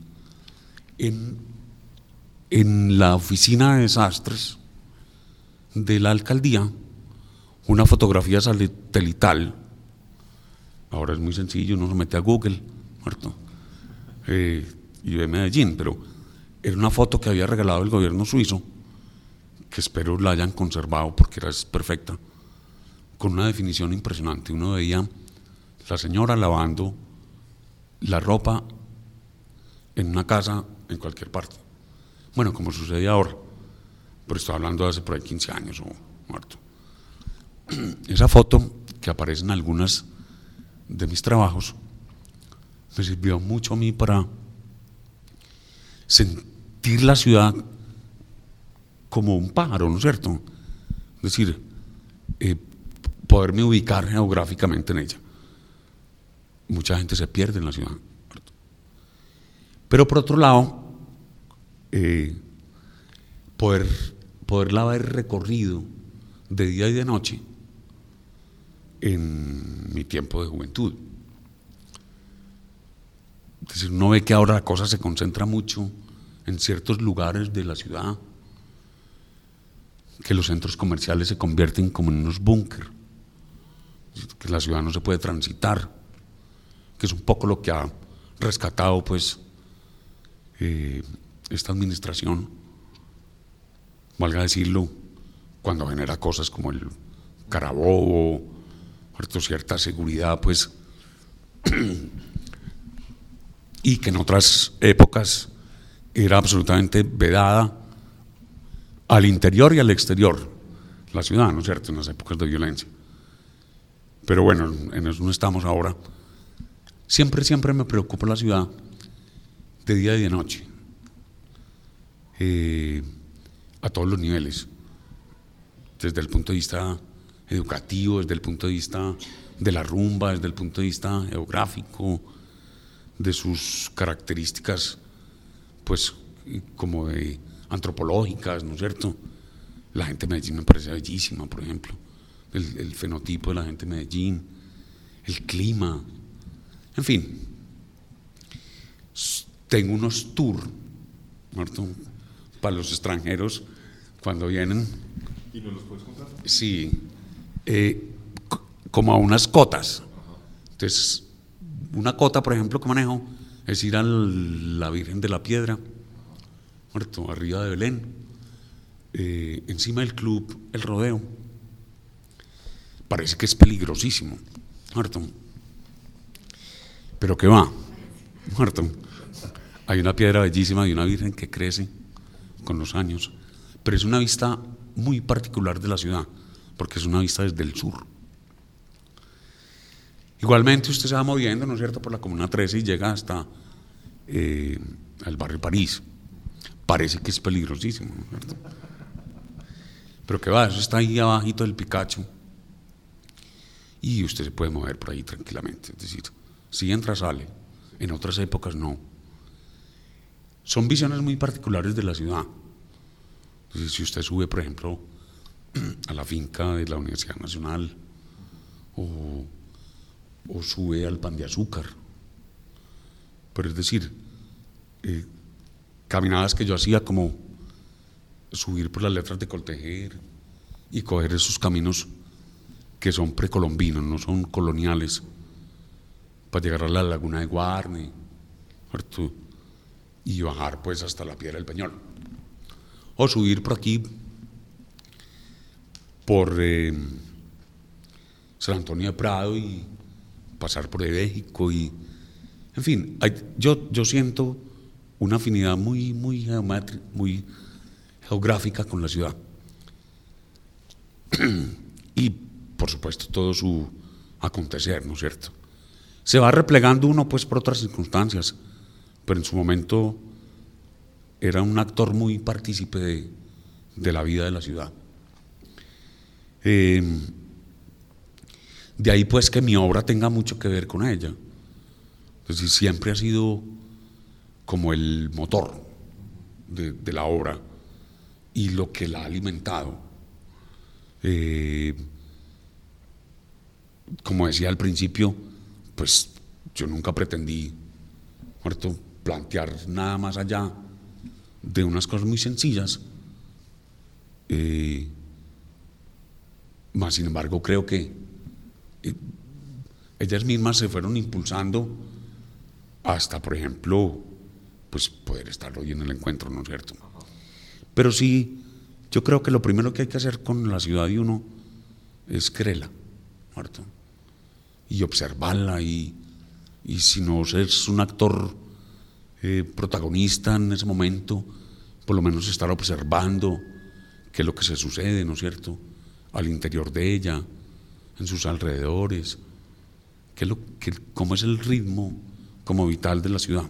S2: en la oficina de desastres de la alcaldía una fotografía satelital. Ahora es muy sencillo, uno se mete a Google, ¿cierto? Y ve Medellín, pero era una foto que había regalado el gobierno suizo, que espero la hayan conservado porque es perfecta, con una definición impresionante. Uno veía la señora lavando la ropa en una casa en cualquier parte. Bueno, como sucede ahora, pero estoy hablando de hace por ahí 15 años o muerto. Esa foto que aparece en algunas de mis trabajos me sirvió mucho a mí para sentir la ciudad como un pájaro, ¿no es cierto? Es decir, poderme ubicar geográficamente en ella. Mucha gente se pierde en la ciudad. Pero por otro lado, poderla haber recorrido de día y de noche en mi tiempo de juventud. Es decir, uno ve que ahora la cosa se concentra mucho en ciertos lugares de la ciudad, que los centros comerciales se convierten como en unos búnker, que la ciudad no se puede transitar, que es un poco lo que ha rescatado pues esta administración, valga decirlo, cuando genera cosas como el Carabobo, cierta seguridad pues y que en otras épocas era absolutamente vedada al interior y al exterior la ciudad, ¿no es cierto?, en las épocas de violencia. Pero bueno, en eso no estamos ahora. Siempre me preocupa la ciudad de día y de noche, a todos los niveles, desde el punto de vista educativo, desde el punto de vista de la rumba, desde el punto de vista geográfico, de sus características, pues como de antropológicas, ¿no es cierto? La gente de Medellín me parece bellísima, por ejemplo, el fenotipo de la gente de Medellín, el clima, en fin. Tengo unos tours, ¿cierto?, para los extranjeros cuando vienen.
S3: ¿Y nos los puedes contar?
S2: Sí, como a unas cotas. Entonces, una cota, por ejemplo, que manejo es ir a la Virgen de la Piedra, ¿cierto?, arriba de Belén, encima del club El Rodeo. Parece que es peligrosísimo, ¿cierto?, pero que va, ¿cierto? Hay una piedra bellísima y una virgen que crece con los años, pero es una vista muy particular de la ciudad, porque es una vista desde el sur. Igualmente usted se va moviendo, ¿no es cierto?, por la Comuna 13 y llega hasta el barrio París. Parece que es peligrosísimo, ¿no es cierto? Pero que va, eso está ahí abajito del Picacho y usted se puede mover por ahí tranquilamente. Es decir, si entra, sale. En otras épocas no. Son visiones muy particulares de la ciudad. Entonces, si usted sube, por ejemplo, a la finca de la Universidad Nacional o sube al Pan de Azúcar, pero es decir, caminadas que yo hacía como subir por las letras de Coltejer y coger esos caminos que son precolombinos, no son coloniales, para llegar a la laguna de Guarne, ¿cierto?, y bajar pues hasta la Piedra del Peñol, o subir por aquí por San Antonio de Prado y pasar por México y en fin, yo siento una afinidad muy geográfica con la ciudad y por supuesto todo su acontecer, ¿no es cierto? Se va replegando uno pues por otras circunstancias, pero en su momento era un actor muy partícipe de la vida de la ciudad. De ahí pues que mi obra tenga mucho que ver con ella. Entonces siempre ha sido como el motor de la obra y lo que la ha alimentado. Como decía al principio, pues yo nunca pretendí, ¿cierto?, plantear nada más allá de unas cosas muy sencillas. Más sin embargo creo que ellas mismas se fueron impulsando hasta, por ejemplo, pues poder estar hoy en el encuentro, ¿no es cierto? Pero sí, yo creo que lo primero que hay que hacer con la ciudad de uno es quererla, ¿cierto? Y observarla, y si no es un actor protagonista en ese momento, por lo menos estar observando qué es lo que se sucede, ¿no es cierto?, al interior de ella, en sus alrededores, cómo es el ritmo como vital de la ciudad.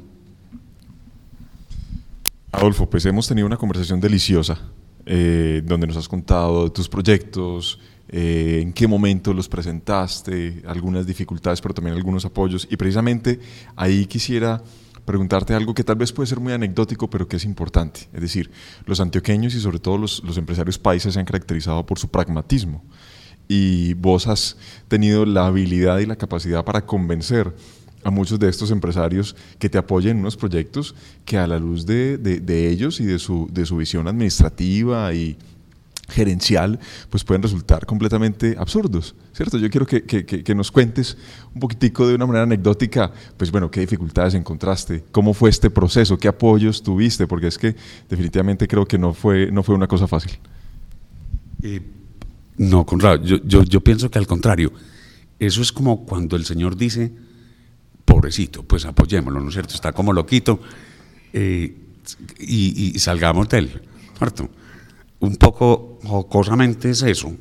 S3: Adolfo, pues hemos tenido una conversación deliciosa, donde nos has contado de tus proyectos, en qué momento los presentaste, algunas dificultades, pero también algunos apoyos, y precisamente ahí quisiera preguntarte algo que tal vez puede ser muy anecdótico, pero que es importante. Es decir, los antioqueños y sobre todo los empresarios paisas se han caracterizado por su pragmatismo, y vos has tenido la habilidad y la capacidad para convencer a muchos de estos empresarios que te apoyen en unos proyectos que, a la luz de ellos y de su visión administrativa y gerencial, pues pueden resultar completamente absurdos, ¿cierto? Yo quiero que nos cuentes un poquitico de una manera anecdótica, pues bueno, qué dificultades encontraste, cómo fue este proceso, qué apoyos tuviste, porque es que definitivamente creo que no fue una cosa fácil.
S2: No, Conrado, yo pienso que al contrario, eso es como cuando el Señor dice, pobrecito, pues apoyémoslo, ¿no es cierto? Está como loquito, y salgamos de él, ¿cierto? Un poco jocosamente es eso.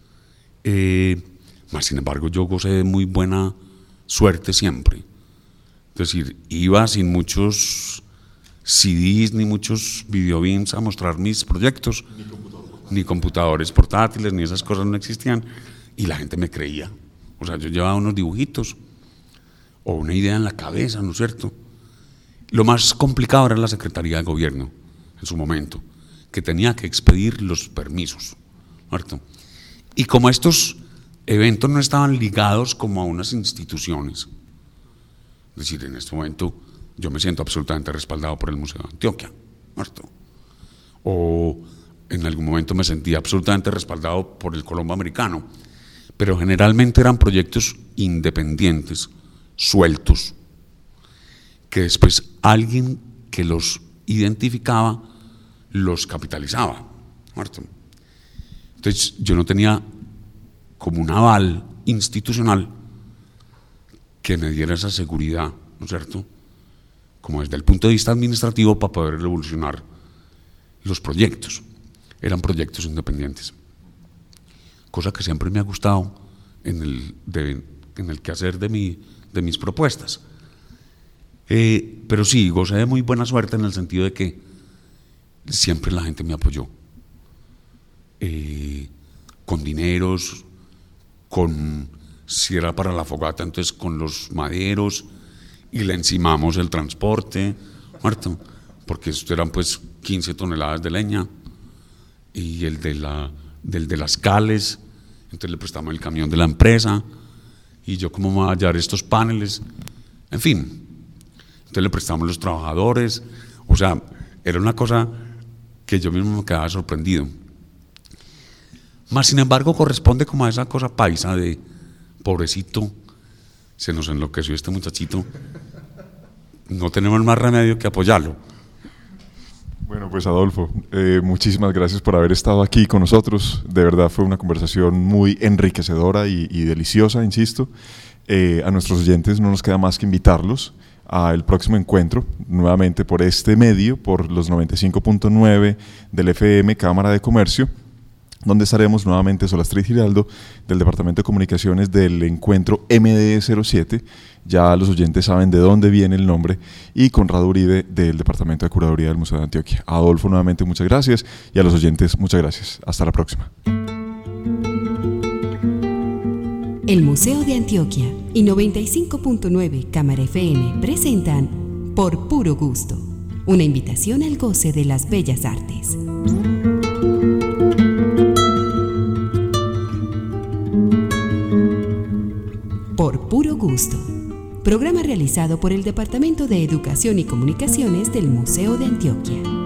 S2: Más sin embargo, yo gocé de muy buena suerte siempre. Es decir, iba sin muchos CDs ni muchos videobeams a mostrar mis proyectos, ni computadores portátiles, ni esas cosas no existían, y la gente me creía. O sea, yo llevaba unos dibujitos o una idea en la cabeza, ¿no es cierto? Lo más complicado era la Secretaría de Gobierno en su momento, que tenía que expedir los permisos, ¿cierto? Y como estos eventos no estaban ligados como a unas instituciones, es decir, en este momento yo me siento absolutamente respaldado por el Museo de Antioquia, ¿cierto? O en algún momento me sentí absolutamente respaldado por el Colombo Americano, pero generalmente eran proyectos independientes, sueltos, que después alguien que los identificaba los capitalizaba, ¿cierto? Entonces yo no tenía como un aval institucional que me diera esa seguridad, ¿no es cierto?, como desde el punto de vista administrativo, para poder evolucionar los proyectos. Eran proyectos independientes, cosa que siempre me ha gustado en el quehacer de mis propuestas. Pero sí, gocé de muy buena suerte en el sentido de que siempre la gente me apoyó, con dineros, si era para la fogata, entonces con los maderos, y le encimamos el transporte, ¿cierto? Porque esto eran pues 15 toneladas de leña, y del de las cales, entonces le prestamos el camión de la empresa, y yo cómo me voy a hallar estos paneles, en fin, entonces le prestamos los trabajadores, o sea, era una cosa que yo mismo me quedaba sorprendido. Más sin embargo corresponde como a esa cosa paisa de pobrecito, se nos enloqueció este muchachito, no tenemos más remedio que apoyarlo.
S3: Bueno, pues Adolfo, muchísimas gracias por haber estado aquí con nosotros. De verdad fue una conversación muy enriquecedora y deliciosa, insisto. A nuestros oyentes no nos queda más que invitarlos al próximo encuentro, nuevamente por este medio, por los 95.9 del FM Cámara de Comercio, donde estaremos nuevamente Solastrid Giraldo del Departamento de Comunicaciones del encuentro MDE07. Ya los oyentes saben de dónde viene el nombre, y Conrado Uribe del Departamento de Curaduría del Museo de Antioquia. Adolfo, nuevamente muchas gracias, y a los oyentes muchas gracias. Hasta la próxima.
S1: El Museo de Antioquia y 95.9 Cámara FM presentan Por Puro Gusto, una invitación al goce de las bellas artes. Por Puro Gusto, programa realizado por el Departamento de Educación y Comunicaciones del Museo de Antioquia.